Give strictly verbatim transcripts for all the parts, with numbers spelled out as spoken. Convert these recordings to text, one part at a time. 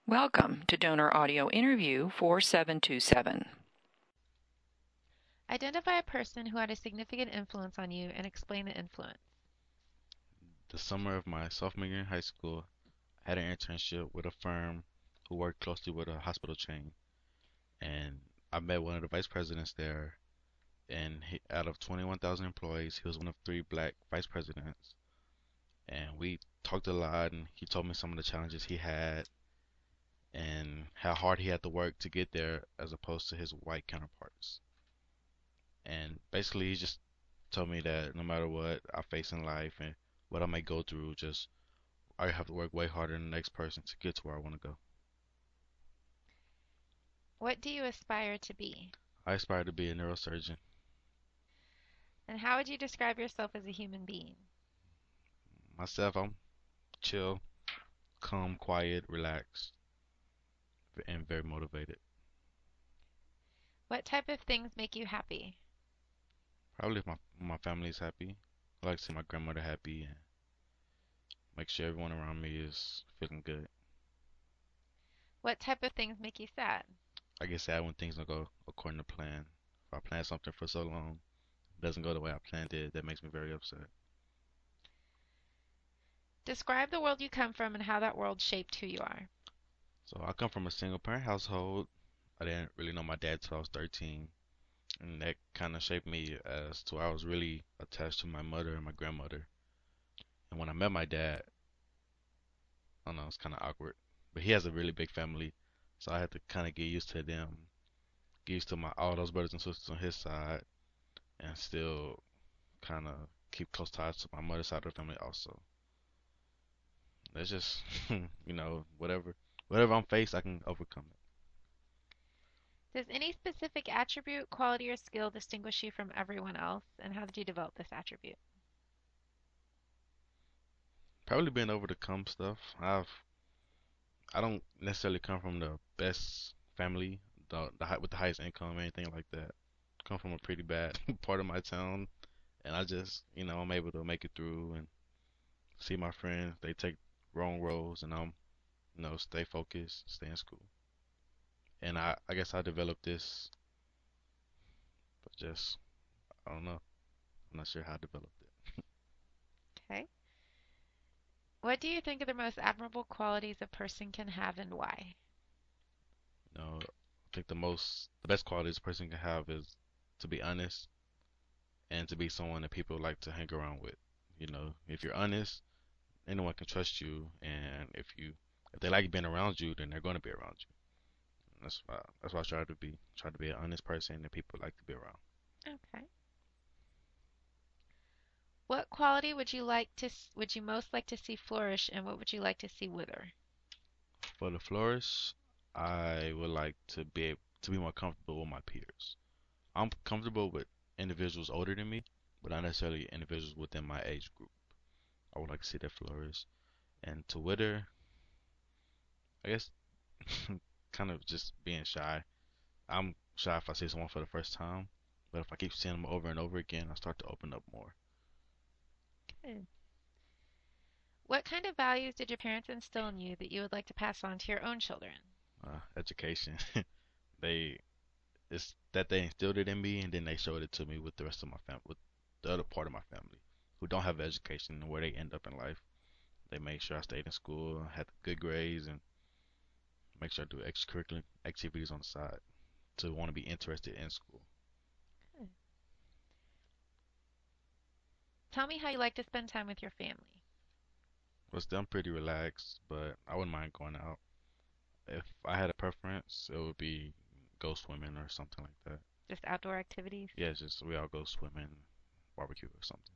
Welcome to Donor Audio Interview four seven two seven. Identify a person who had a significant influence on you and explain the influence. The summer of my sophomore year in high school, I had an internship with a firm who worked closely with a hospital chain. And I met one of the vice presidents there. And he, out of twenty-one thousand employees, he was one of three black vice presidents. And we talked a lot, and he told me some of the challenges he had and how hard he had to work to get there as opposed to his white counterparts. And basically, he just told me that no matter what I face in life and what I may go through, just I have to work way harder than the next person to get to where I want to go. What do you aspire to be? I aspire to be a neurosurgeon. And how would you describe yourself as a human being? Myself, I'm chill, calm, quiet, relaxed, and very motivated. What type of things make you happy? Probably if my my family is happy. I like to see my grandmother happy and make sure everyone around me is feeling good. What type of things make you sad? I get sad when things don't go according to plan. If I plan something for so long, it doesn't go the way I planned it, that makes me very upset. Describe the world you come from and how that world shaped who you are. So I come from a single parent household. I didn't really know my dad till I was thirteen, and that kind of shaped me as to I was really attached to my mother and my grandmother. And when I met my dad, I don't know, it's kind of awkward, but he has a really big family, so I had to kind of get used to them, get used to my all those brothers and sisters on his side, and still kind of keep close ties to my mother's side of the family also. That's just, you know, whatever, whatever I'm faced, I can overcome it. Does any specific attribute, quality, or skill distinguish you from everyone else? And how did you develop this attribute? Probably being able to come stuff. I've, I don't necessarily come from the best family, the, the high, with the highest income or anything like that. Come from a pretty bad part of my town, and I just, you know, I'm able to make it through and see my friends. They take wrong roads, and I'm, you know, stay focused, stay in school. And I, I guess I developed this, but just, I don't know. I'm not sure how I developed it. Okay. What do you think are the most admirable qualities a person can have and why? You know, I think the most, the best qualities a person can have is to be honest and to be someone that people like to hang around with. You know, if you're honest, anyone can trust you, and if you, if they like being around you, then they're going to be around you. That's why, that's why I try to be, try to be an honest person that people like to be around. Okay. What quality would you like to would you most like to see flourish and what would you like to see wither? For the flourish, I would like to be able to be more comfortable with my peers. I'm comfortable with individuals older than me, but not necessarily individuals within my age group. I would like to see that flourish. And to wither, I guess kind of just being shy. I'm shy if I see someone for the first time, but if I keep seeing them over and over again, I start to open up more. Good. What kind of values did your parents instill in you that you would like to pass on to your own children? Uh, education. They it's that they instilled it in me, and then they showed it to me with the rest of my family, with the other part of my family who don't have education and where they end up in life. They made sure I stayed in school, had good grades, and make sure I do extracurricular activities on the side to want to be interested in school. Good. Tell me how you like to spend time with your family. Was still pretty relaxed, but I wouldn't mind going out. If I had a preference, it would be go swimming or something like that. Just outdoor activities? Yeah, it's just we all go swimming, barbecue or something.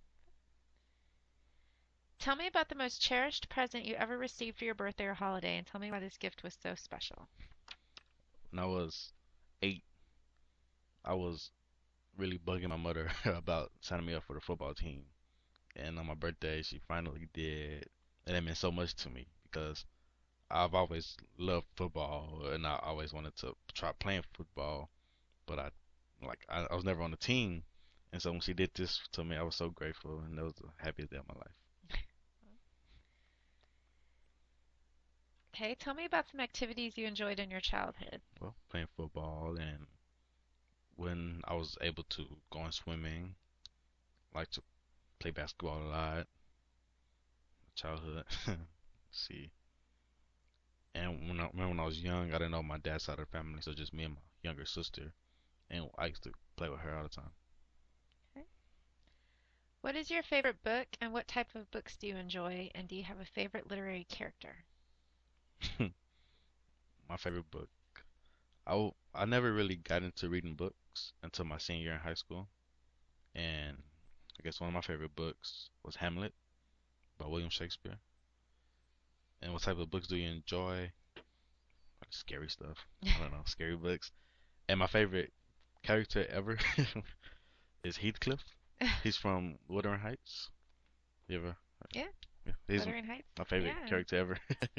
Tell me about the most cherished present you ever received for your birthday or holiday and tell me why this gift was so special. When I was eight, I was really bugging my mother about signing me up for the football team. And on my birthday, she finally did. And it meant so much to me because I've always loved football and I always wanted to try playing football, but I like I, I was never on the team. And so when she did this to me, I was so grateful, and that was the happiest day of my life. Okay, tell me about some activities you enjoyed in your childhood. Well, playing football, and when I was able to go on swimming, like to play basketball a lot, childhood. See, and when I remember when I was young, I didn't know my dad's side of the family, so just me and my younger sister, and I used to play with her all the time. Okay. What is your favorite book and what type of books do you enjoy? And do you have a favorite literary character? My favorite book. I w- I never really got into reading books until my senior year in high school, and I guess one of my favorite books was Hamlet by William Shakespeare. And what type of books do you enjoy? Like scary stuff. I don't know, scary books. And my favorite character ever is Heathcliff. He's from Wuthering Heights. You ever? Yeah, Yeah, he's Wuthering Heights. my favorite Yeah. character ever.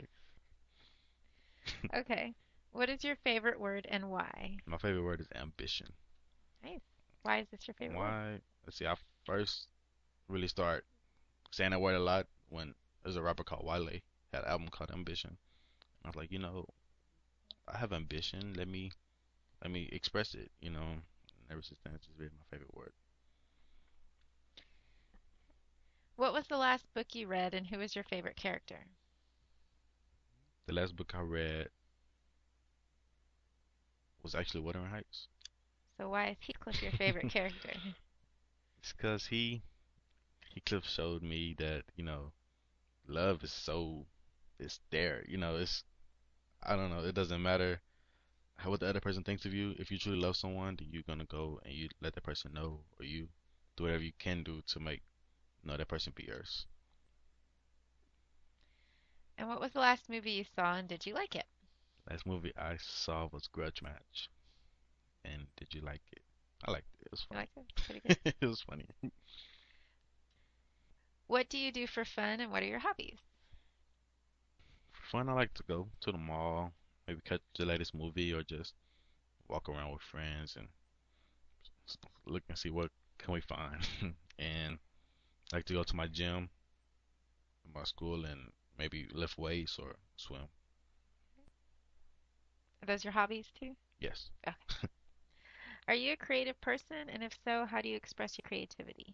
Okay. What is your favorite word and why? My favorite word is ambition. Nice. Why is this your favorite word? Why? Let's see. I first really start saying that word a lot when there's a rapper called Wale had an album called Ambition. I was like, you know, I have ambition. Let me let me express it. You know. And ever since then, it's just been my favorite word. What was the last book you read and who was your favorite character? The last book I read was actually Wuthering Heights. So why is Heathcliff your favorite character? It's because he Heathcliff showed me that you know love is so it's there. You know, it's I don't know. It doesn't matter how what the other person thinks of you. If you truly love someone, then you're gonna go and you let that person know, or you do whatever you can do to make you know that person be yours. And what was the last movie you saw and did you like it? Last movie I saw was Grudge Match, and did you like it? I liked it. It was You funny. liked it? It's pretty good. It was funny. What do you do for fun and what are your hobbies? For fun, I like to go to the mall, maybe catch the latest movie, or just walk around with friends and s- look and see what can we find. And I like to go to my gym in my school and maybe lift weights or swim. Are those your hobbies too? Yes. Okay. Are you a creative person? And if so, how do you express your creativity?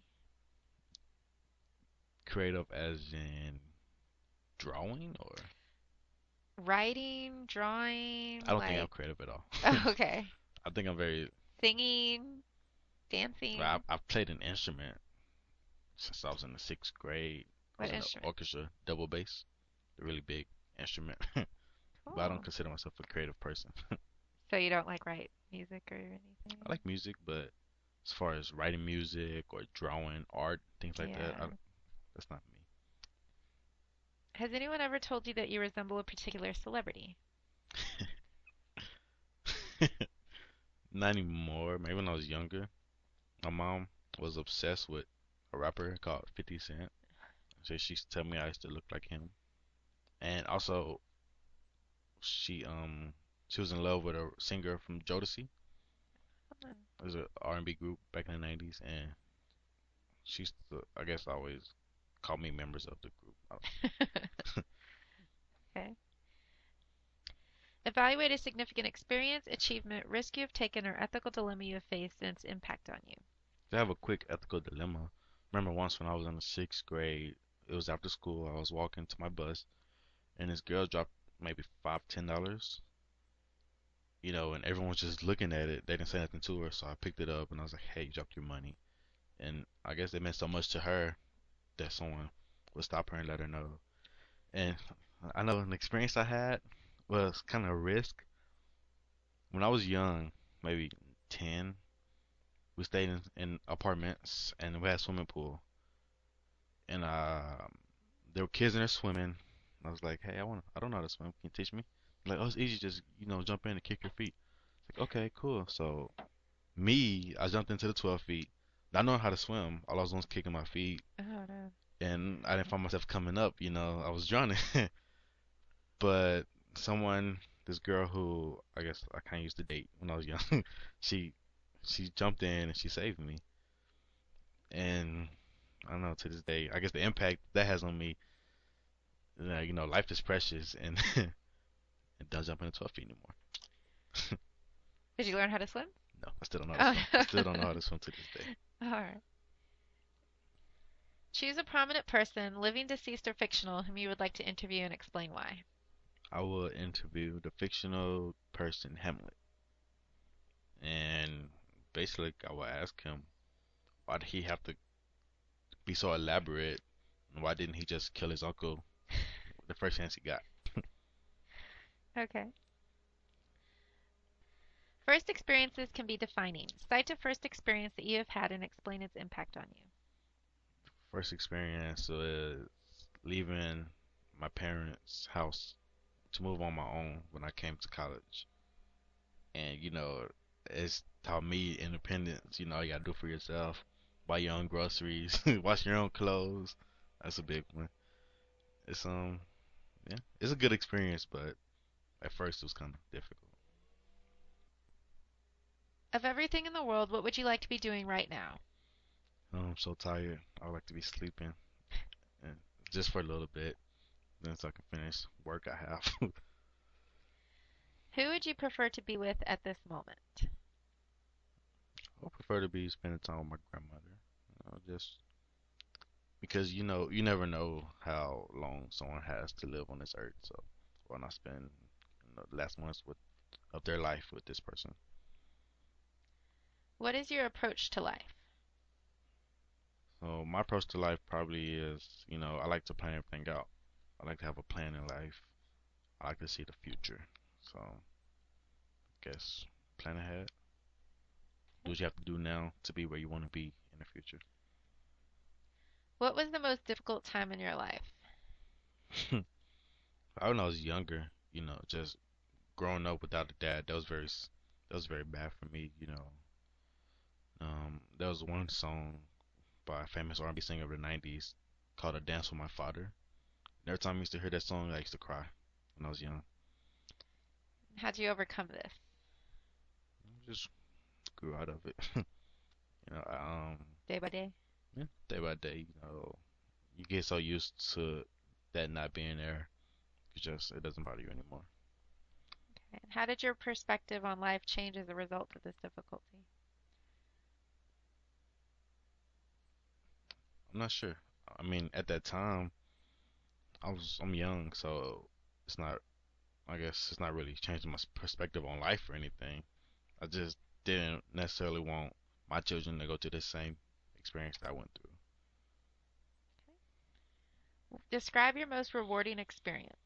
Creative as in drawing, or Writing, drawing, I don't think I'm like, creative at all. oh, okay. I think I'm very. Singing, Well, dancing. I, I've played an instrument since I was in the sixth grade. I What was in the instrument? orchestra, double bass, a really big instrument. But I don't Cool. consider myself a creative person. So you don't like write music or anything? I like music, but as far as writing music or drawing art, things like that, I, Yeah. that's not Has anyone ever told you that you resemble a particular celebrity? me. Not anymore. Maybe when I was younger, my mom was obsessed with a rapper called fifty Cent. So she used to tell me I used to look like him. And also, she um she was in love with a singer from Jodeci. Oh. It was a R and B group back in the nineties, and she used to, I guess, always call me members of the group. I Okay. Evaluate a significant experience, achievement, risk you have taken, or ethical dilemma you have faced and its impact on you. I have a quick ethical dilemma. Remember once when I was in the sixth grade, it was after school. I was walking to my bus, and this girl dropped maybe five, ten dollars. You know, and everyone was just looking at it. They didn't say nothing to her, so I picked it up and I was like, "Hey, you dropped your money." And I guess it meant so much to her that someone would stop her and let her know. And I know an experience I had was kind of a risk. When I was young, maybe ten, we stayed in, in apartments and we had a swimming pool. And uh, there were kids in there swimming. I was like, hey, I want, I don't know how to swim. Can you teach me? Like, oh, it's easy. Just you know, jump in and kick your feet. It's like, okay, cool. So me, I jumped into the twelve feet. Not knowing how to swim, all I was doing was kicking my feet, Oh no. and I didn't find myself coming up. You know, I was drowning. But someone, this girl who I guess I kind of used to date when I was young, she she jumped in and she saved me. And I don't know, to this day, I guess the impact that has on me, uh, you know, life is precious, and and don't jump into a feet anymore. Did you learn how to swim? No, I still don't know how to swim. I Oh. still don't know how to swim to this day. All right. Choose a prominent person, living, deceased, or fictional, whom you would like to interview and explain why. I will interview the fictional person Hamlet, and basically I will ask him why did he have to be so elaborate, and why didn't he just kill his uncle the first chance he got? Okay. First experiences can be defining. Cite a first experience that you have had and explain its impact on you. First experience was leaving my parents' house to move on my own when I came to college. And, you know, it's taught me independence. You know, you gotta do for yourself. Buy your own groceries, wash your own clothes. That's a big one. It's, um, yeah, it's a good experience, but at first it was kind of difficult. Of everything in the world, what would you like to be doing right now? Oh, I'm so tired. I would like to be sleeping, and just for a little bit, then so I can finish work I have. Who would you prefer to be with at this moment? I would prefer to be spending time with my grandmother. You know, just because you know you never know how long someone has to live on this earth. So why not spend you know, the last months with of their life with this person? What is your approach to life? So my approach to life probably is, you know, I like to plan everything out. I like to have a plan in life. I like to see the future. So I guess plan ahead. Do what you have to do now to be where you want to be in the future. What was the most difficult time in your life? I when I was younger, you know, just growing up without a dad, that was very s- that was very bad for me. You know, um, there was one song by a famous R and B singer of the nineties called "A Dance with My Father." And every time I used to hear that song, I used to cry when I was young. How'd you overcome this? I just grew out of it. You know, I, um, Day by day? yeah, day by day, you know, you get so used to that not being there, it just it doesn't bother you anymore. And how did your perspective on life change as a result of this difficulty? I'm not sure. I mean, at that time, I was I'm young, so it's not. I guess it's not really changing my s- perspective on life or anything. I just didn't necessarily want my children to go through the same experience that I went through. Describe your most rewarding experience.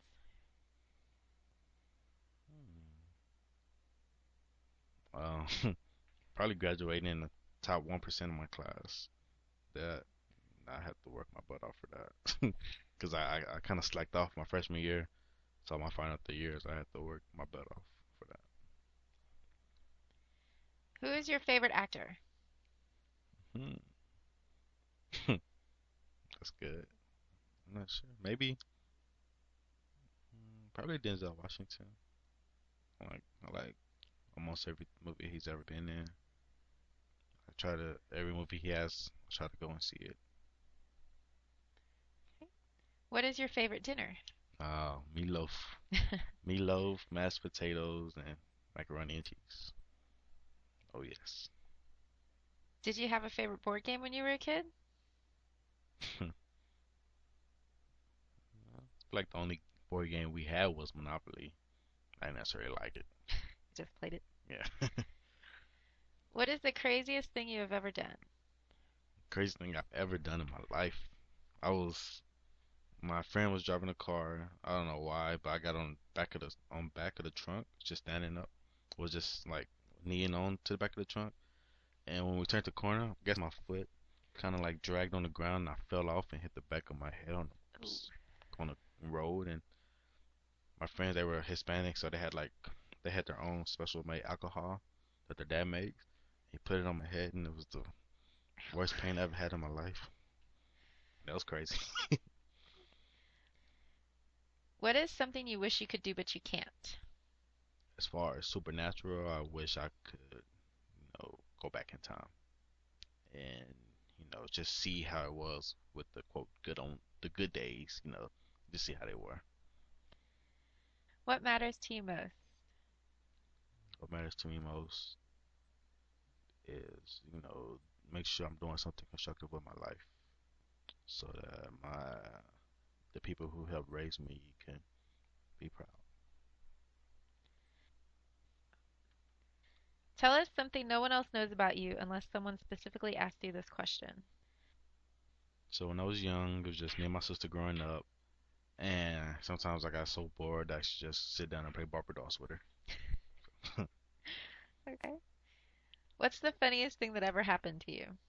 Hmm. Uh, probably graduating in the top one percent of my class. That I had to work my butt off for that because I, I, I kind of slacked off my freshman year. So my final three years, I had to work my butt off for that. Who is your favorite actor? Hmm. That's good. I'm not sure. Maybe, mm, probably Denzel Washington. I like, I like almost every movie he's ever been in. I try to every movie he has. I try to go and see it. What is your favorite dinner? Uh, meatloaf, meatloaf, mashed potatoes, and macaroni and cheese. Oh yes. Did you have a favorite board game when you were a kid? Like the only board game we had was Monopoly. I didn't necessarily like it. Just played it. Yeah. What is the craziest thing you have ever done? Crazy thing I've ever done in my life. I was my friend was driving a car. I don't know why, but I got on back of the on back of the trunk, just standing up. Was just like kneeing on to the back of the trunk. And when we turned the corner, I guess my foot kind of like dragged on the ground and I fell off and hit the back of my head on the, Ooh. s- on the road. And my friends, they were Hispanic, so they had like they had their own special made alcohol that their dad made. He put it on my head and it was the worst pain I ever had in my life. That was crazy. What is something you wish you could do but you can't? As far as supernatural, I wish I could, you know, go back in time and, you know, just see how it was with the quote good on the good days, you know, just see how they were. What matters to you most? What matters to me most is, you know, make sure I'm doing something constructive with my life so that my the people who helped raise me can be proud. Tell us something no one else knows about you unless someone specifically asked you this question. So when I was young, it was just me and my sister growing up, and sometimes I got so bored that I should just sit down and play Barbara dolls with her. Okay. What's the funniest thing that ever happened to you?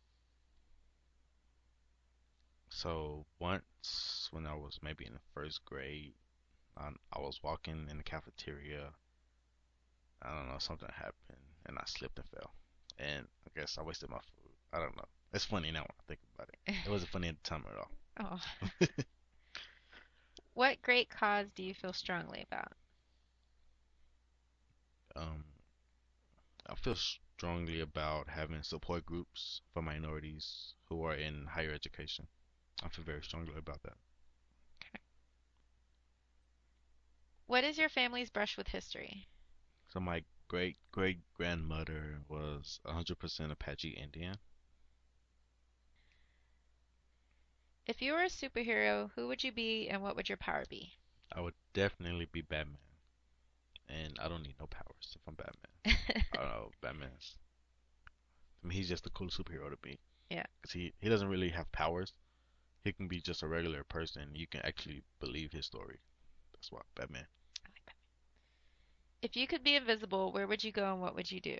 So once when I was maybe in the first grade, I, I was walking in the cafeteria. I don't know, something happened, and I slipped and fell. And I guess I wasted my food. I don't know. It's funny now when I think about it. It wasn't funny at the time at all. Oh. What great cause do you feel strongly about? Um, I feel strongly about having support groups for minorities who are in higher education. I feel very strongly about that. What is your family's brush with history? So my great great grandmother was one hundred percent Apache Indian. If you were a superhero, who would you be and what would your power be? I would definitely be Batman, and I don't need no powers if I'm Batman. I don't know, Batman's. I mean, he's just the coolest superhero to be Yeah. because he he doesn't really have powers. He can be just a regular person. You can actually believe his story. That's why Batman. I like that. If you could be invisible, where would you go and what would you do?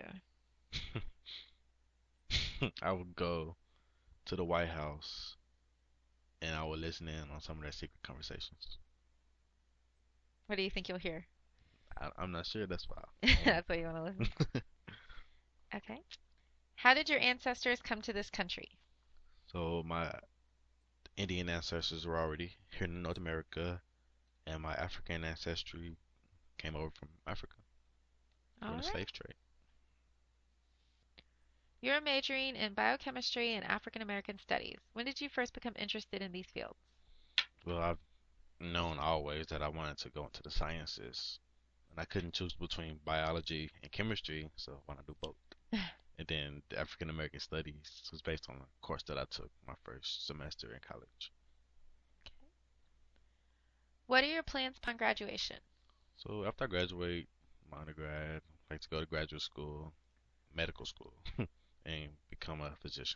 I would go to the White House and I would listen in on some of their secret conversations. What do you think you'll hear? I, I'm not sure. That's why I That's what you want to listen. want. Okay. How did your ancestors come to this country? So my Indian ancestors were already here in North America, and my African ancestry came over from Africa All during the right. slave trade. You're majoring in biochemistry and African American studies. When did you first become interested in these fields? Well, I've known always that I wanted to go into the sciences, and I couldn't choose between biology and chemistry, so I want to do both. And then the African American Studies was based on a course that I took my first semester in college. What are your plans upon graduation? So after I graduate my undergrad, I'd like to go to graduate school, medical school, and become a physician.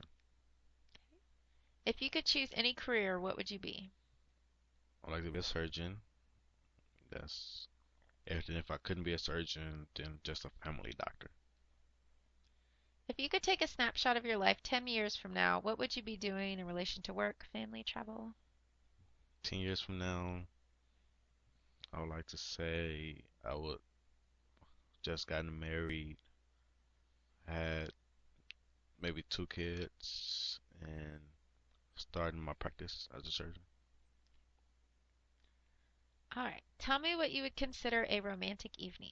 If you could choose any career, what would you be? I'd like to be a surgeon. That's everything. If I couldn't be a surgeon, then just a family doctor. If you could take a snapshot of your life ten years from now, what would you be doing in relation to work, family, travel? Ten years from now, I would like to say I would just gotten married, had maybe two kids, and starting my practice as a surgeon. All right. Tell me what you would consider a romantic evening.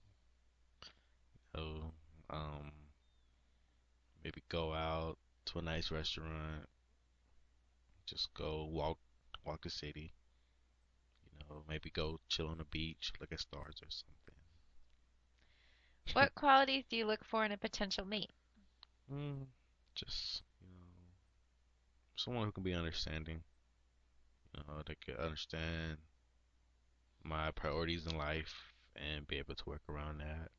So, um, maybe go out to a nice restaurant, just go walk, walk the city. You know, maybe go chill on the beach, look at stars or something. What qualities do you look for in a potential mate? Mm, just, you know, someone who can be understanding. You know, they can understand my priorities in life and be able to work around that.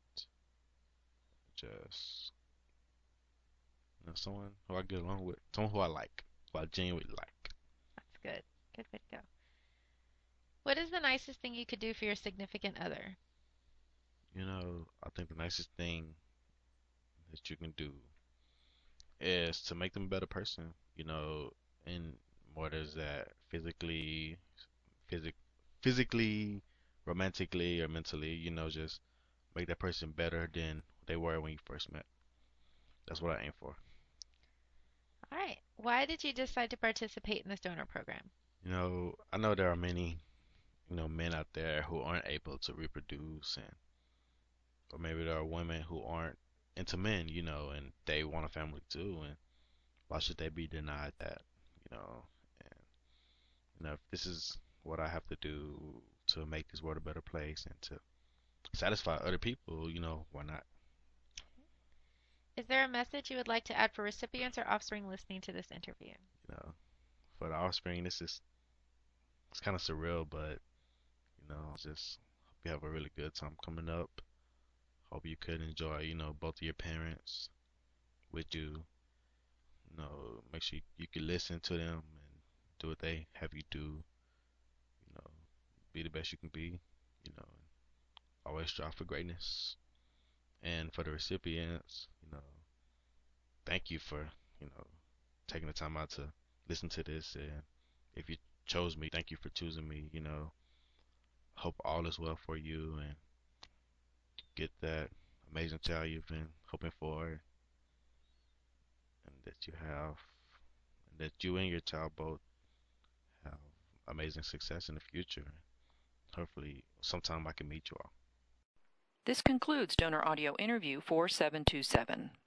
Just, you know, someone who I get along with, someone who I like, who I genuinely like. That's good. Good way to go. What is the nicest thing you could do for your significant other? You know, I think the nicest thing that you can do is to make them a better person. You know, and what is that physically, physic, physically, romantically, or mentally? You know, just make that person better than they were when you first met. That's what I aim for. All right. Why did you decide to participate in this donor program? You know, I know there are many, you know, men out there who aren't able to reproduce, and or maybe there are women who aren't into men, you know, and they want a family too, and why should they be denied that, you know? And you know, if this is what I have to do to make this world a better place and to satisfy other people, you know, why not? Is there a message you would like to add for recipients or offspring listening to this interview? You know, for the offspring, this is it's kind of surreal, but you know, just hope you have a really good time coming up. Hope you could enjoy, you know, both of your parents with you. You know, make sure you, you can listen to them and do what they have you do. You know, be the best you can be. You know, always strive for greatness. And for the recipients, you know, thank you for, you know, taking the time out to listen to this. And if you chose me, thank you for choosing me. You know, hope all is well for you and get that amazing child you've been hoping for, and that you have, and that you and your child both have amazing success in the future. Hopefully, sometime I can meet you all. This concludes Donor Audio Interview four seven two seven.